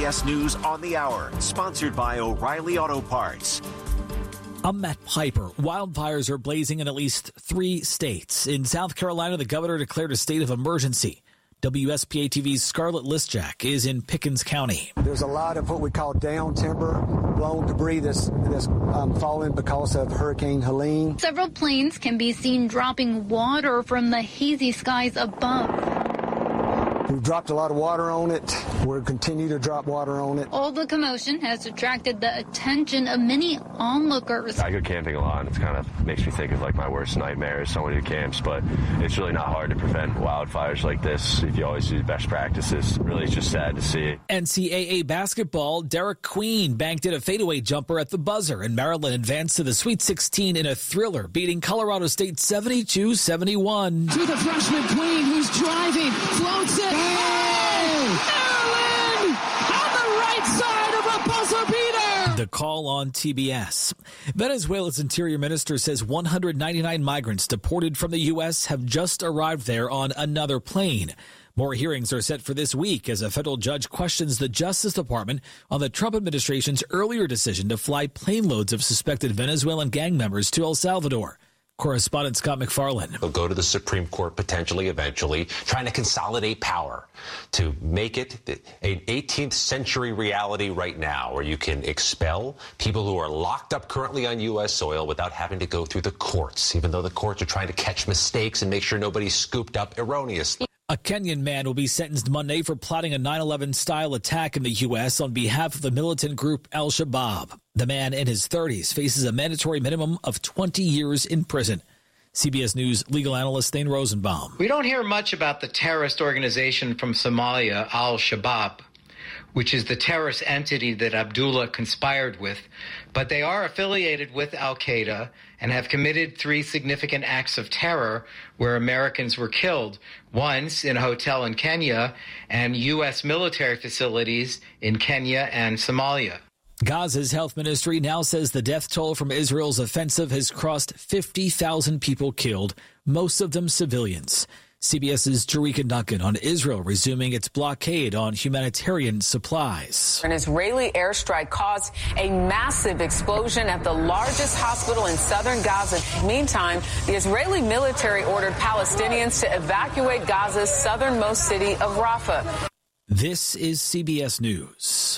CBS News on the Hour, sponsored by O'Reilly Auto Parts. I'm Matt Piper. Wildfires are blazing in at least 3 states. In South Carolina, the governor declared a state of emergency. WSPA TV's Scarlett Lisjack is in Pickens County. There's a lot of what we call down timber, blown debris that's fallen because of Hurricane Helene. Several planes can be seen dropping water from the hazy skies above. We've dropped a lot of water on it. We'll continue to drop water on it. All the commotion has attracted the attention of many onlookers. I go camping a lot, and it kind of makes me think of like my worst nightmare is someone who camps, but it's really not hard to prevent wildfires like this if you always do best practices. Really, it's just sad to see. NCAA basketball, Derek Queen banked in a fadeaway jumper at the buzzer, and Maryland advanced to the Sweet 16 in a thriller, beating Colorado State 72-71. To the freshman Queen, who's driving, floats it. Maryland on the right side of a buzzer beater. The call on TBS. Venezuela's interior minister says 199 migrants deported from the U.S. have just arrived there on another plane. More hearings are set for this week as a federal judge questions the Justice Department on the Trump administration's earlier decision to fly plane loads of suspected Venezuelan gang members to El Salvador. Correspondent Scott McFarland. They'll go to the Supreme Court potentially, eventually, trying to consolidate power to make it an 18th century reality right now where you can expel people who are locked up currently on U.S. soil without having to go through the courts, even though the courts are trying to catch mistakes and make sure nobody's scooped up erroneously. A Kenyan man will be sentenced Monday for plotting a 9/11-style attack in the U.S. on behalf of the militant group Al-Shabaab. The man in his 30s faces a mandatory minimum of 20 years in prison. CBS News legal analyst Thane Rosenbaum. We don't hear much about the terrorist organization from Somalia, Al-Shabaab, which is the terrorist entity that Abdullah conspired with, but they are affiliated with al-Qaeda and have committed 3 significant acts of terror where Americans were killed, once in a hotel in Kenya and U.S. military facilities in Kenya and Somalia. Gaza's health ministry now says the death toll from Israel's offensive has crossed 50,000 people killed, most of them civilians. CBS's Jerika Duncan on Israel resuming its blockade on humanitarian supplies. An Israeli airstrike caused a massive explosion at the largest hospital in southern Gaza. Meantime, the Israeli military ordered Palestinians to evacuate Gaza's southernmost city of Rafah. This is CBS News.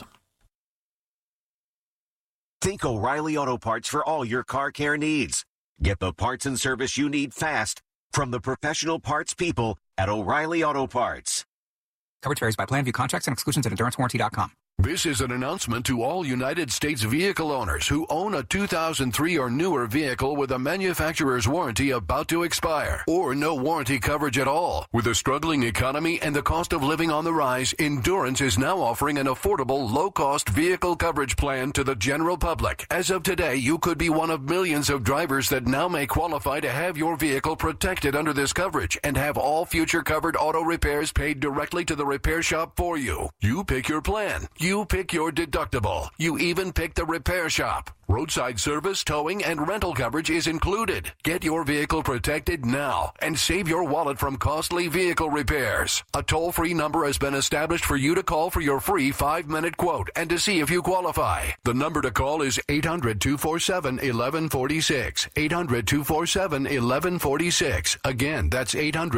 Think O'Reilly Auto Parts for all your car care needs. Get the parts and service you need fast from the professional parts people at O'Reilly Auto Parts. Coverage varies by plan. View contracts and exclusions at EnduranceWarranty.com. This is an announcement to all United States vehicle owners who own a 2003 or newer vehicle with a manufacturer's warranty about to expire or no warranty coverage at all. With a struggling economy and the cost of living on the rise, Endurance is now offering an affordable, low-cost vehicle coverage plan to the general public. As of today, you could be one of millions of drivers that now may qualify to have your vehicle protected under this coverage and have all future covered auto repairs paid directly to the repair shop for you. You pick your plan. You pick your deductible. You even pick the repair shop. Roadside service, towing, and rental coverage is included. Get your vehicle protected now and save your wallet from costly vehicle repairs. A toll-free number has been established for you to call for your free 5-minute quote and to see if you qualify. The number to call is 800-247-1146. 800-247-1146. Again, that's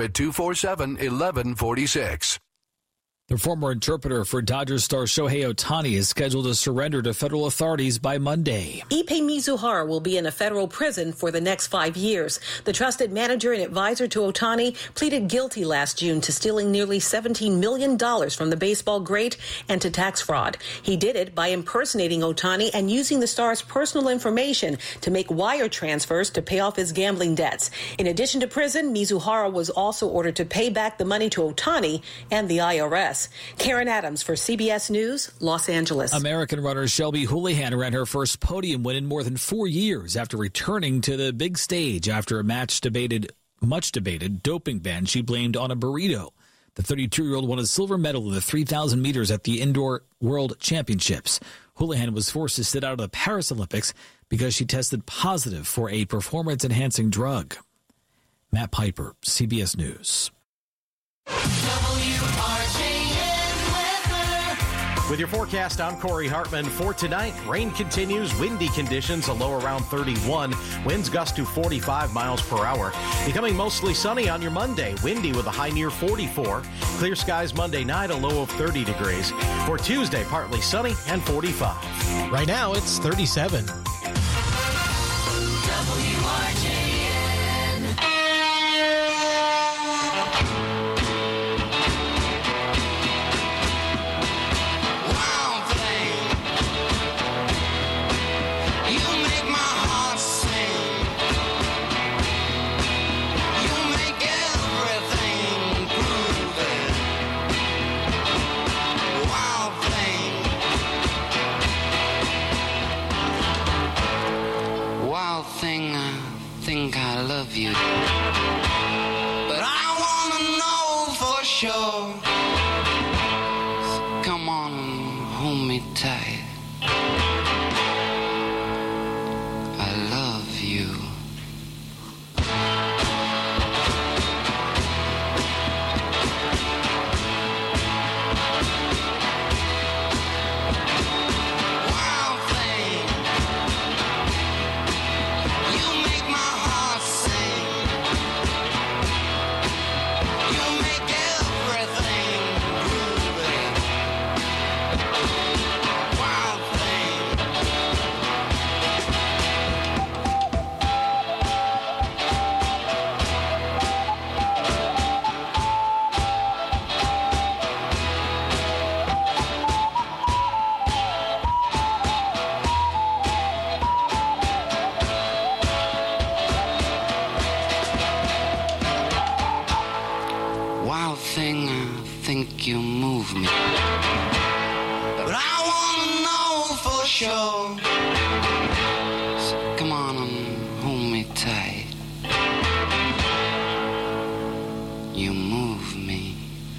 800-247-1146. The former interpreter for Dodgers star Shohei Ohtani is scheduled to surrender to federal authorities by Monday. Ippei Mizuhara will be in a federal prison for the next 5 years. The trusted manager and advisor to Ohtani pleaded guilty last June to stealing nearly $17 million from the baseball great and to tax fraud. He did it by impersonating Ohtani and using the star's personal information to make wire transfers to pay off his gambling debts. In addition to prison, Mizuhara was also ordered to pay back the money to Ohtani and the IRS. Karen Adams for CBS News, Los Angeles. American runner Shelby Houlihan ran her first podium win in more than 4 years after returning to the big stage after a much debated doping ban she blamed on a burrito. The 32-year-old won a silver medal in the 3,000 meters at the Indoor World Championships. Houlihan was forced to sit out of the Paris Olympics because she tested positive for a performance-enhancing drug. Matt Piper, CBS News. With your forecast, I'm Corey Hartman. For tonight, rain continues, windy conditions, a low around 31. Winds gust to 45 miles per hour. Becoming mostly sunny on your Monday, windy with a high near 44. Clear skies Monday night, a low of 30 degrees. For Tuesday, partly sunny and 45. Right now, it's 37. I love you, but I wanna know for sure. So come on and hold me tight. I love you. You move me, but I wanna know for sure. So come on and hold me tight. You move me.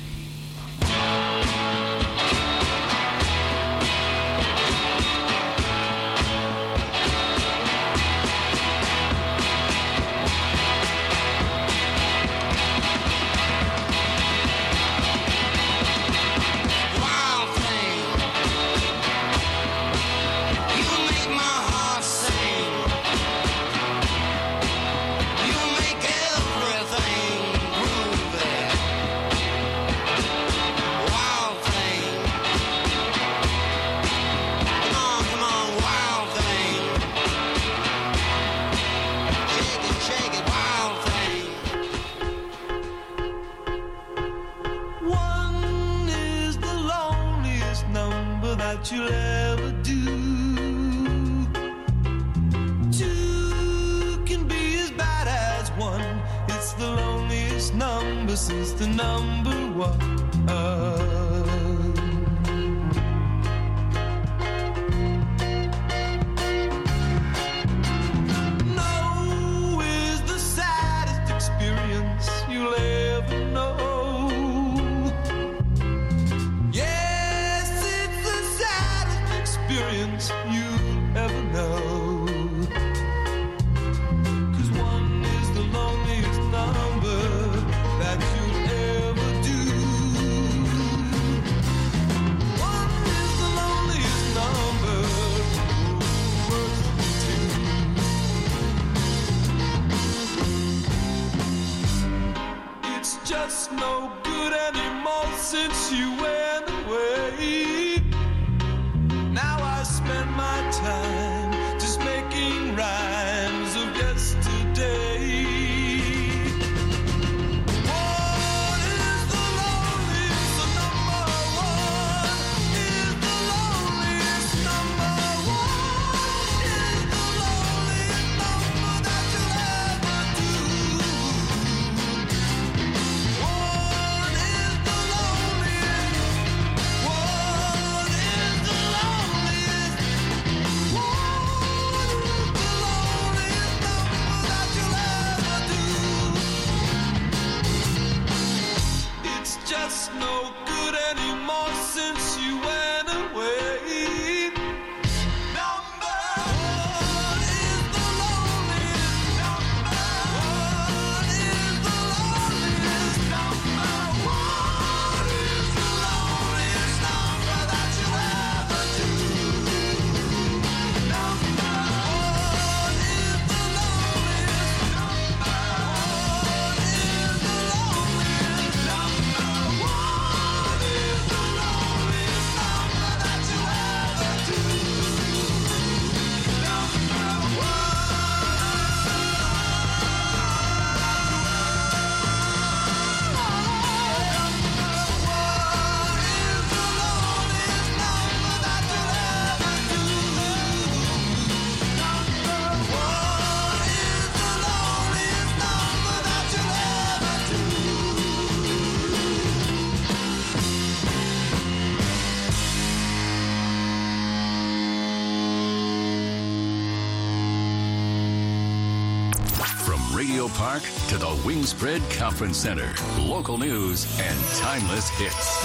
You'll ever do. Two can be as bad as one. It's the loneliest number since the number one. No is the saddest experience you'll ever know. You ever know, 'cause one is the loneliest number that you'll ever do. One is the loneliest number, worse than two. It's just no good anymore since you went away. Now I spend my time just making rhymes of yesterday. One is the loneliest, the number one is the loneliest number. One is the loneliest number that you'll ever do. One is the loneliest Radio Park to the Wingspread Conference Center. Local news and timeless hits.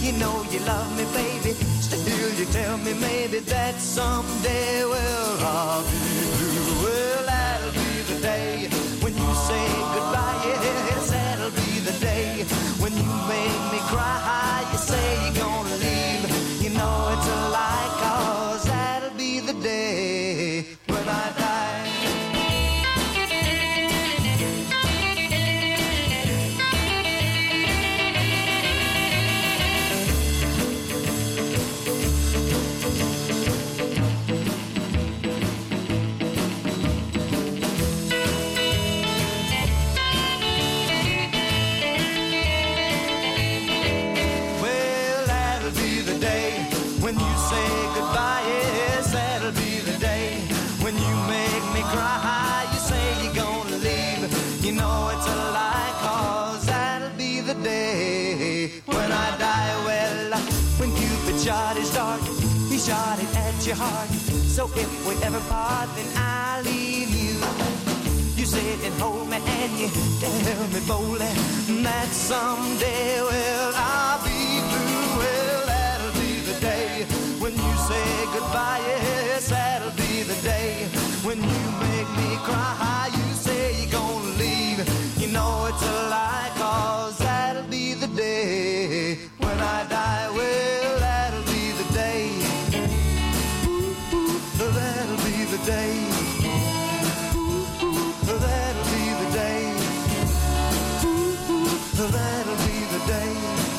You know you love me, baby. Still you tell me maybe that someday, well, I'll be blue. Well, that'll be the day when you say goodbye. Yes, that'll be the day when you make me cry. You say you're gonna leave. You know it's a lie, 'cause that'll be the day when I die. You know it's a lie, 'cause that'll be the day when I die. Well, when Cupid shot his dart, he shot it at your heart. So if we ever part, then I'll leave you. You sit and hold me and you tell me boldly that someday, well, I'll be blue. Well, that'll be the day when you say goodbye. Yes, that'll be the day when you make me cry. You say you're gonna leave. You know it's a lie, 'cause that'll be the day when I die. Well, that'll be the day. That'll be the day. That'll be the day. That'll be the day.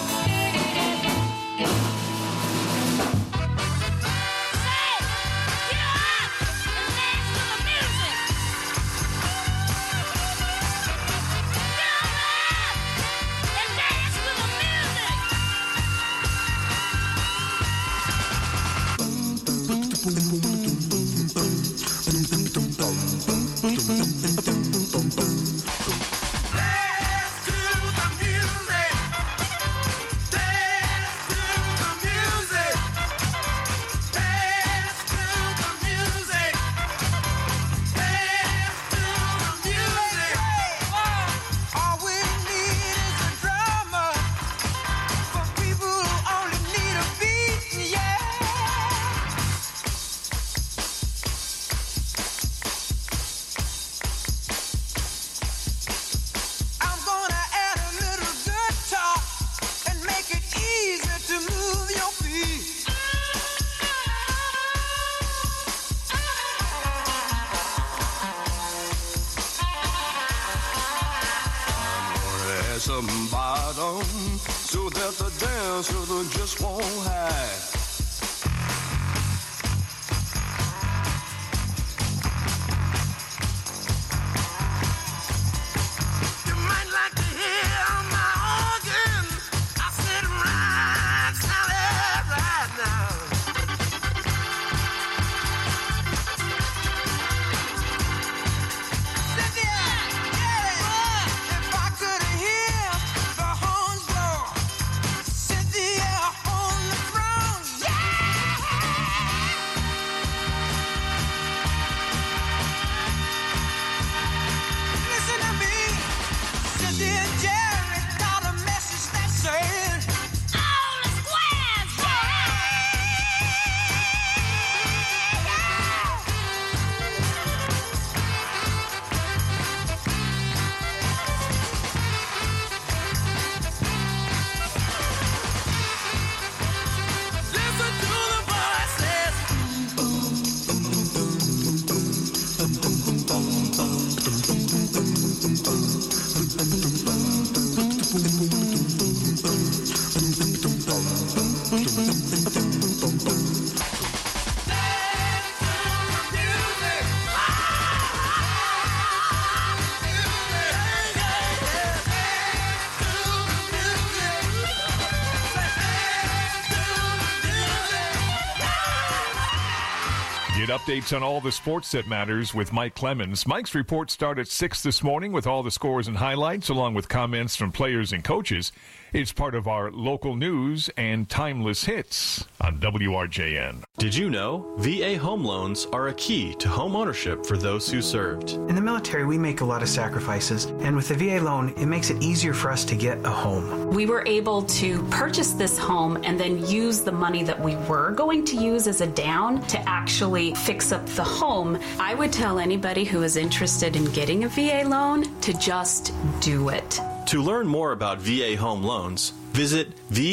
Some bottom so that the dancer just won't hide. You might like to hear my organ. I said right, solid right now. If I could hear the horns blow, Cynthia on the throne, listen to me, Cynthia and Jerry got a message that says, all the squares, listen to the voices. Get updates on all the sports that matters with Mike Clemens. Mike's report starts at 6 this morning with all the scores and highlights, along with comments from players and coaches. It's part of our local news and timeless hits on WRJN. Did you know VA home loans are a key to home ownership for those who served? In the military, we make a lot of sacrifices, and with the VA loan, it makes it easier for us to get a home. We were able to purchase this home and then use the money that we were going to use as a down to actually fix up the home. I would tell anybody who is interested in getting a VA loan to just do it. To learn more about VA home loans, visit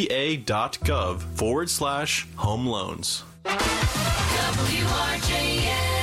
va.gov/home loans. WRJN.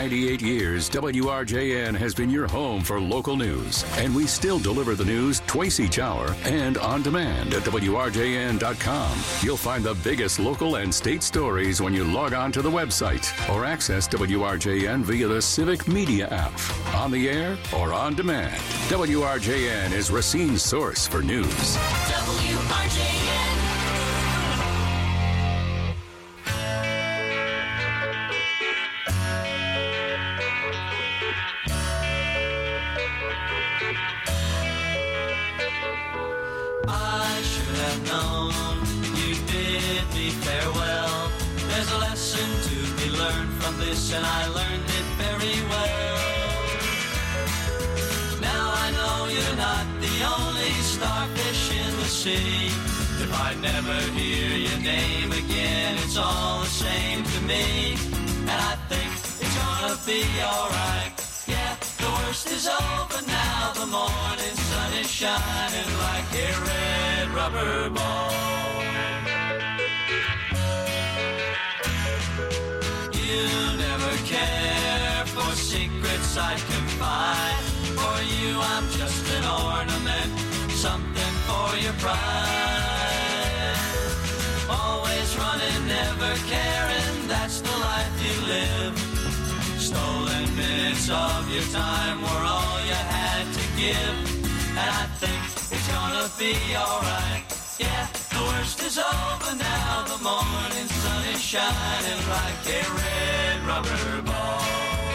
98 years, WRJN has been your home for local news. And we still deliver the news twice each hour and on demand at WRJN.com. You'll find the biggest local and state stories when you log on to the website or access WRJN via the Civic Media app. On the air or on demand, WRJN is Racine's source for news. WRJN. I should have known you bid me farewell. There's a lesson to be learned from this, and I learned it very well. Now I know you're not the only starfish in the sea. If I never hear your name again, it's all the same to me. And I think it's gonna be alright. Yeah, the worst is over now. The morning sun is shining like a red rubber ball. You never care for secrets I'd confide. For you I'm just an ornament, something for your pride. Always running, never caring, that's the life you live. Stolen minutes of your time were all you had to give. And I think it's gonna be alright. Yeah, the worst is over now. The morning sun is shining like a red rubber ball.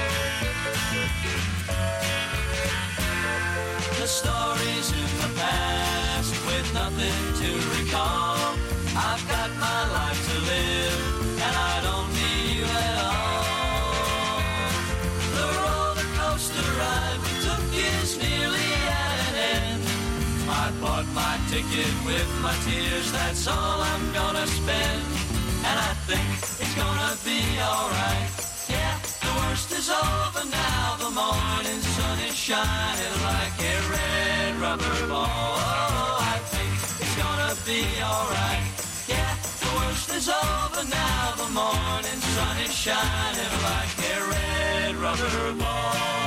The stories in the past with nothing to recall. I've got my life to live and I don't need you at all. The roller coaster ride we took is nearly at an end. I bought my ticket with my tears, that's all I'm gonna spend. And I think it's gonna be alright. Yeah, the worst is over now. The morning sun is shining like a red rubber ball. Oh, I think it's gonna be alright. Yeah, the worst is over now. The morning sun is shining like a red rubber ball.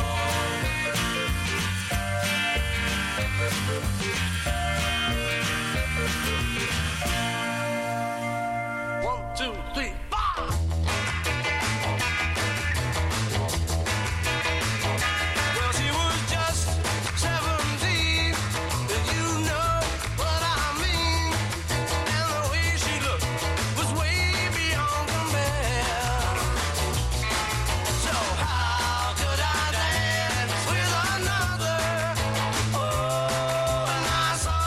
1, 2, 3, 4. Well, she was just 17, and you know what I mean. And the way she looked was way beyond compare. So how could I dance with another? Oh, and I saw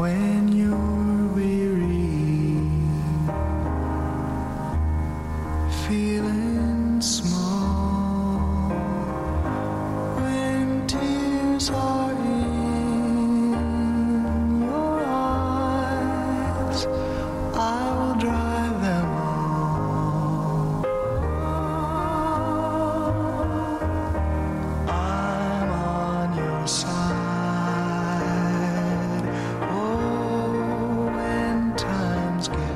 when you're weary, feeling small, when tears are in your eyes, I will dry them all. I'm on your side. When times get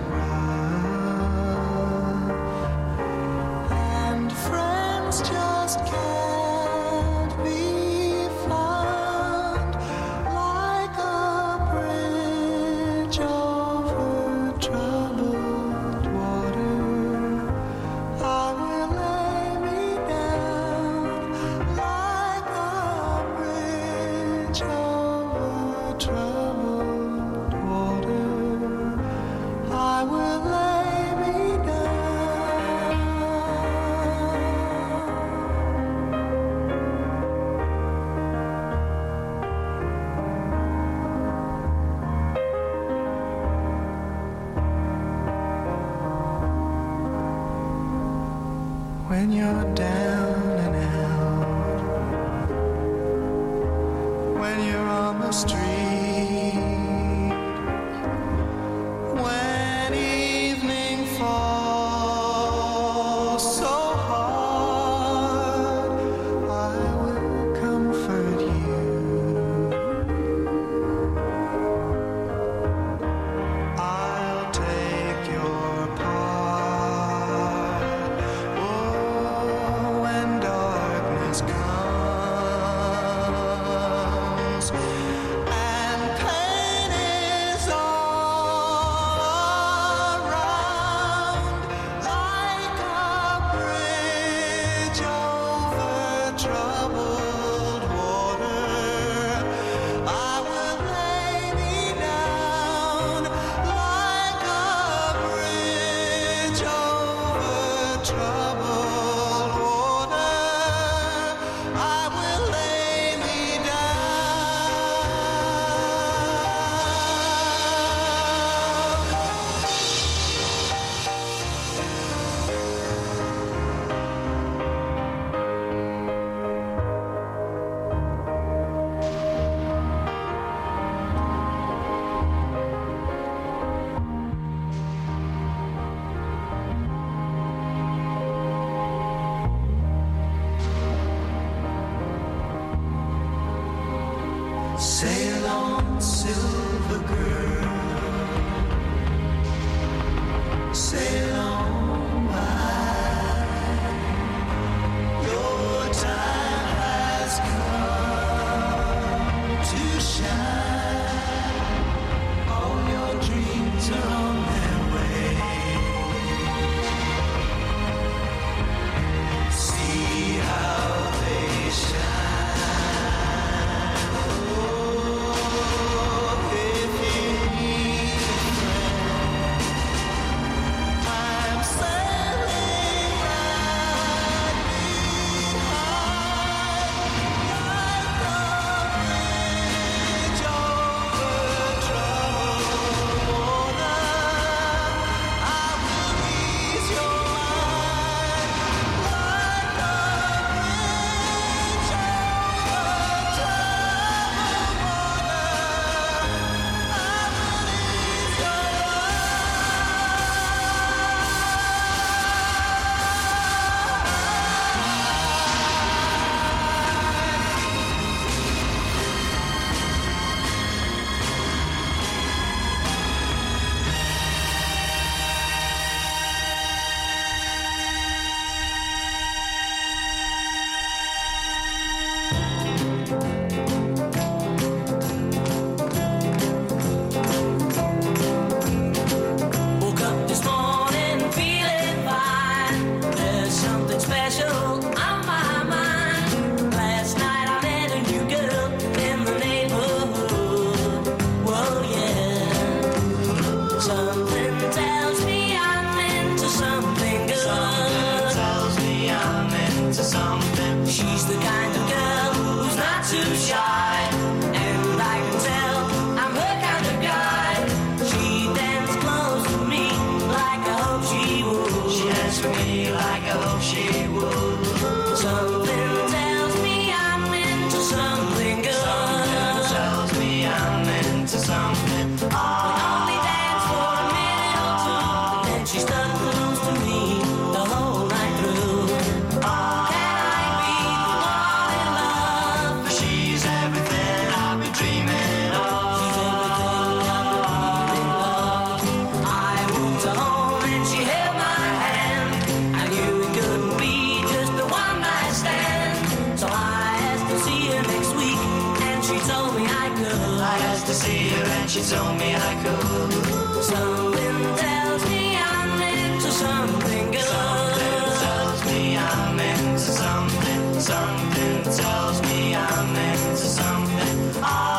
rough and friends just can't be found, like a bridge over troubled water, I will lay me down, like a bridge over troubled water, I will lay me down. When you're down and out, when you're on the street, when evening falls so hard, I will comfort you. I'll take your part. Oh, when darkness comes and pain is all around, like a bridge over troubled water, I will lay me down, like a bridge over troubled water, I will lay me sail on, silver girl, sail on by. Your time has come to shine. All your dreams are on their way. See how they shine. Oh, if you I asked to see her and she told me I could. Something tells me I'm into something good. Something tells me I'm into something. Something tells me I'm into something.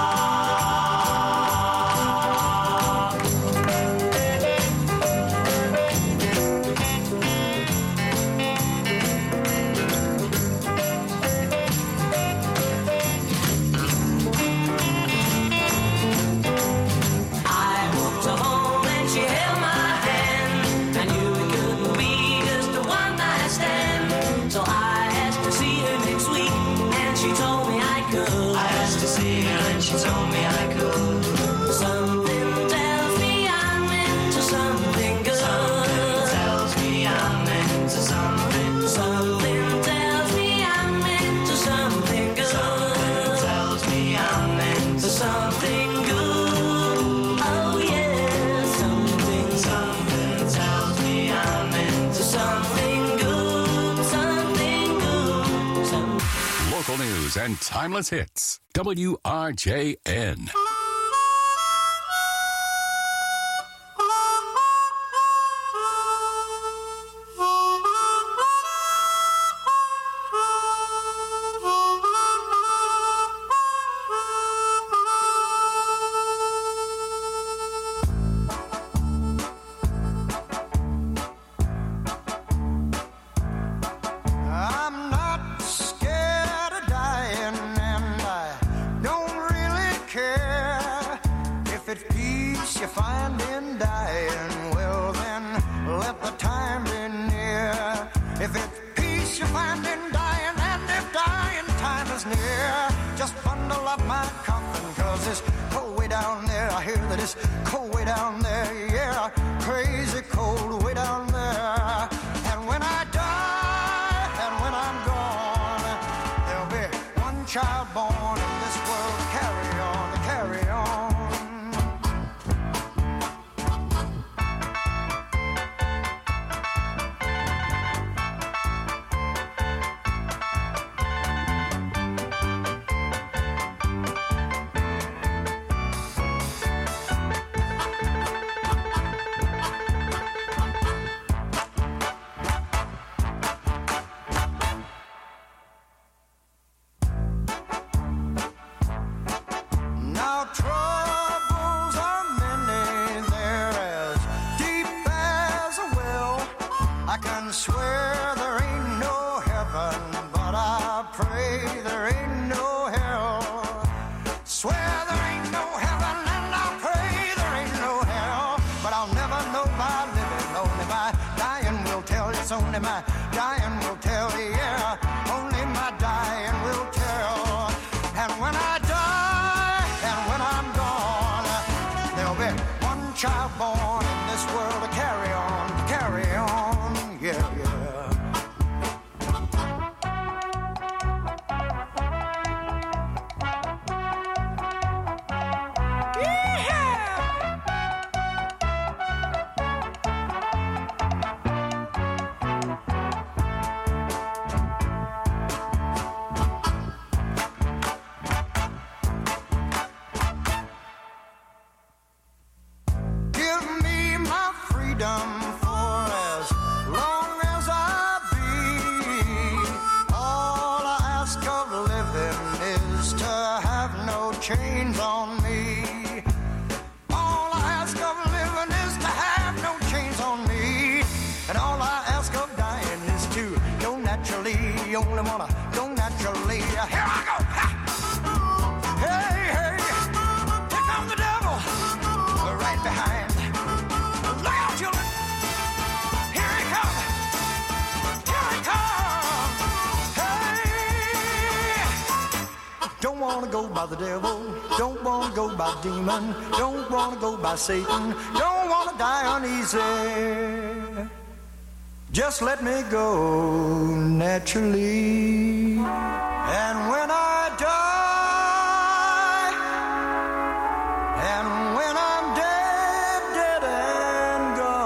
She told me I could. Something tells me I'm into something good. Something tells me I'm into something. Something tells me I'm into something good. Something tells me I'm into something good. Oh yeah, something tells me I'm into something good. Something good. Local news and timeless hits. WRJN. I'm not scared of dying, and I don't really care. If it's peace you find in dying, well then let the time be near. If it's peace you find in dying, and if dying time is near, just bundle up my coffin, 'cause it's cold way down there. I hear that it's cold way down there, yeah, crazy cold way down there. And when I die, and when I'm gone, there'll be one child born in this world to carry on, to carry on. Now troubles are many, they're as deep as a well. I can swear there ain't no heaven, but I pray there ain't no hell. Swear there ain't no heaven, and I pray there ain't no hell. But I'll never know by living, only my dying will tell. It's only my dying will tell, yeah, only my dying will tell. And when I die, and when I'm gone, there'll be one child born in this world to carry on, yeah, yeah. Give me my freedom for as long as I be. All I ask of living is to have no chains on me. All I ask of living is to have no chains on me. And all I ask of dying is to go naturally. You only wanna go naturally. Here I go. Ha! Hey, hey, here comes the devil. We're right behind. Look out, children. Here he comes. Here he comes. Hey. Don't want to go by the devil. Don't want to go by demon. Don't want to go by Satan. Don't want to die uneasy. Just let me go naturally. And when I die, and when I'm dead, dead and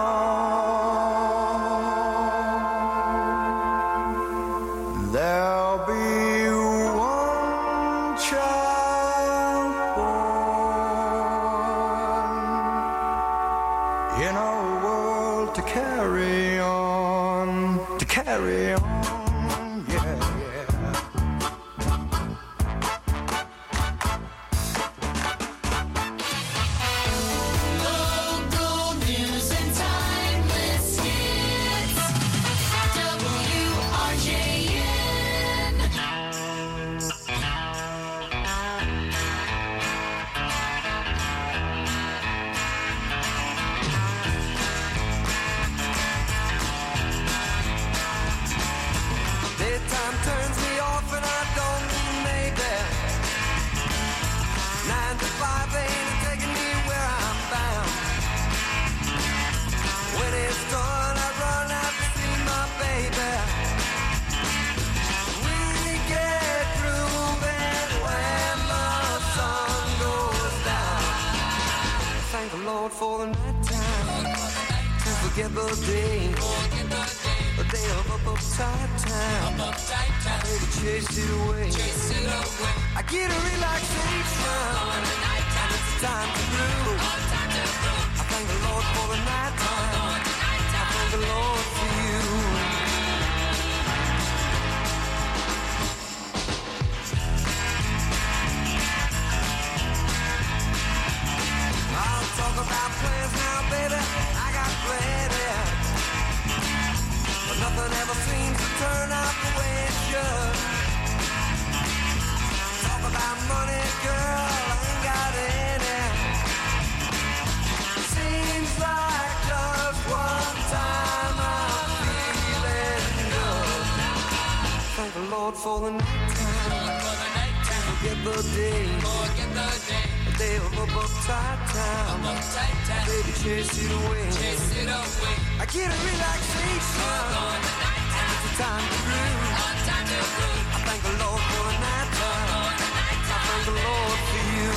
gone, there'll be one child born forget the day of uptight time. Baby, chase it away. I get a relaxation, and it's time to groove. I thank the Lord for the night time. I thank the Lord for you. I'll talk about plans now, baby. I got plenty, but nothing ever seems to turn out the way it should. Talk about money, girl, I ain't got any. Seems like just one time I'm feeling good. Thank the Lord for the night time. Forget the day. The day of uptight time. Baby, chase it away. I get a relaxation. It's a time to groove. I thank the Lord for the night time. I thank the Lord for you.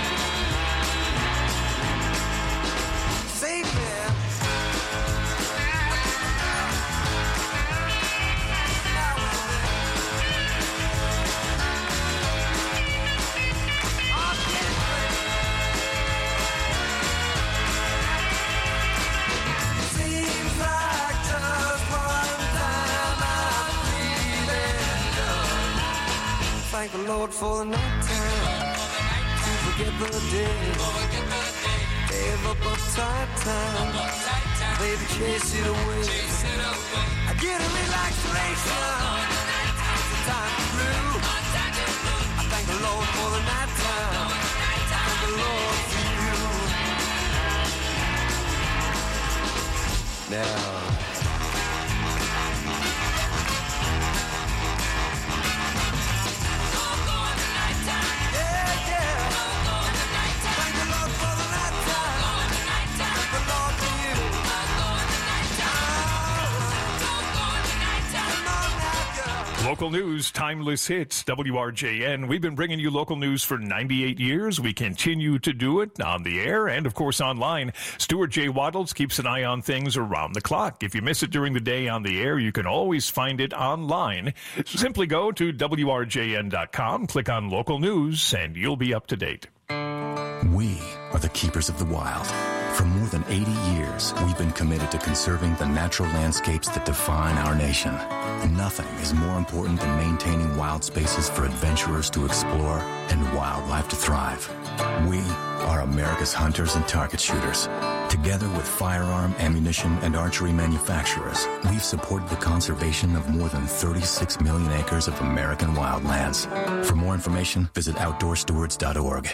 Save me. Thank the Lord for the night time. To forget the day. Day of uptight time. Baby, chase it away. I get a relaxation. It's a time to groove. I thank the Lord for the night time. I thank the Lord for you. Now. Local news, timeless hits, WRJN. We've been bringing you local news for 98 years. We continue to do it on the air and, of course, online. Stuart J. Waddles keeps an eye on things around the clock. If you miss it during the day on the air, you can always find it online. Simply go to WRJN.com, click on local news, and you'll be up to date. We are the keepers of the wild. For more than 80 years, we've been committed to conserving the natural landscapes that define our nation. Nothing is more important than maintaining wild spaces for adventurers to explore and wildlife to thrive. We are America's hunters and target shooters. Together with firearm, ammunition, and archery manufacturers, we've supported the conservation of more than 36 million acres of American wildlands. For more information, visit OutdoorStewards.org.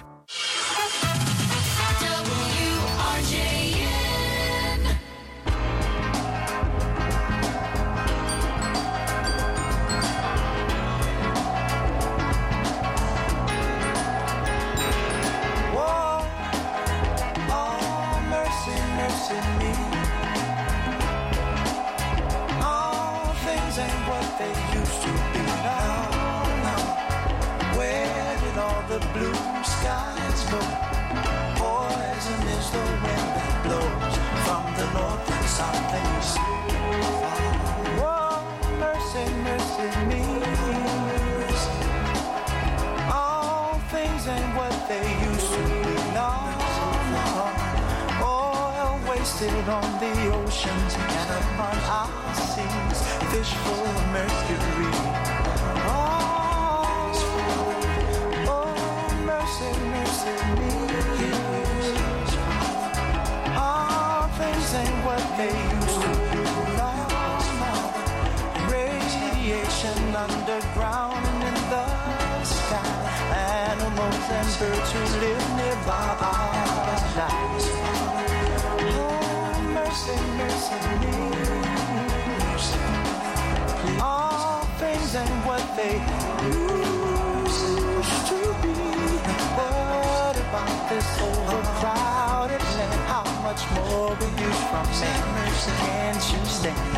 On the oceans and upon our seas, fish full of mercury. Oh, mercy, mercy me. All things ain't what they used to be. Radiation underground and in the sky. Animals and birds who live nearby our lives. Mercy me. All things ain't what they used to be. What about this overcrowded land? How much more we use from man? Can't you stand?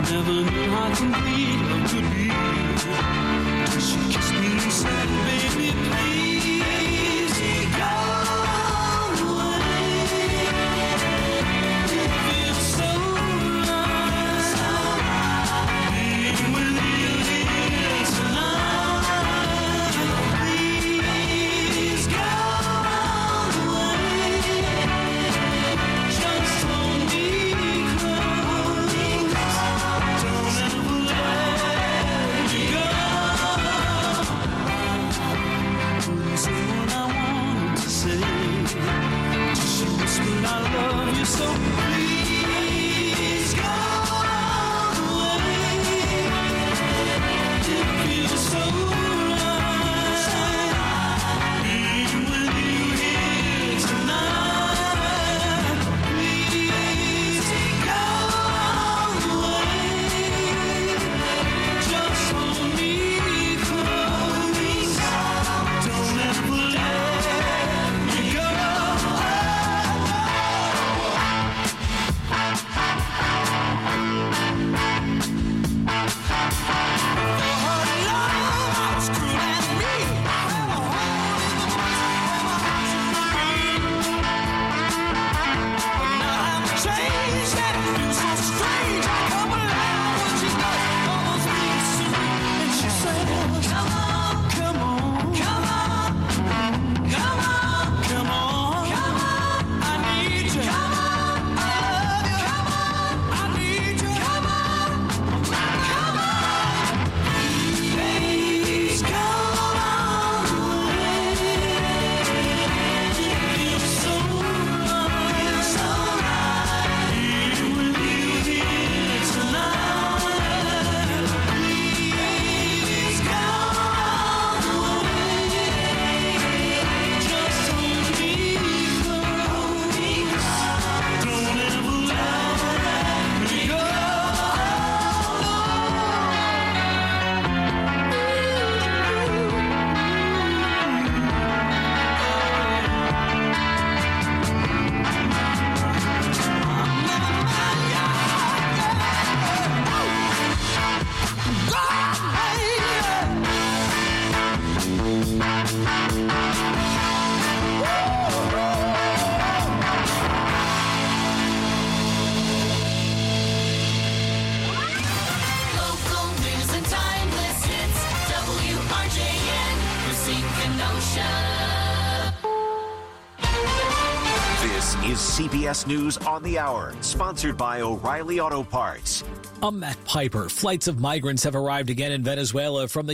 never knew how complete love could be. Till she kissed me and said, baby, please go away. It feels so right being with you here tonight. Please go away. Just hold me close. Don't ever let me go. Couldn't say what I wanted to say. Till she whispered, I love you so. Please go away. It feels so right being with you here tonight. Please go away. Just hold me close. Don't ever let me go. Local news and timeless hits. WRJN, Racine Kenosha. This is CBS News on the Hour, sponsored by O'Reilly Auto Parts. I'm Matt Piper. Flights of migrants have arrived again in Venezuela from the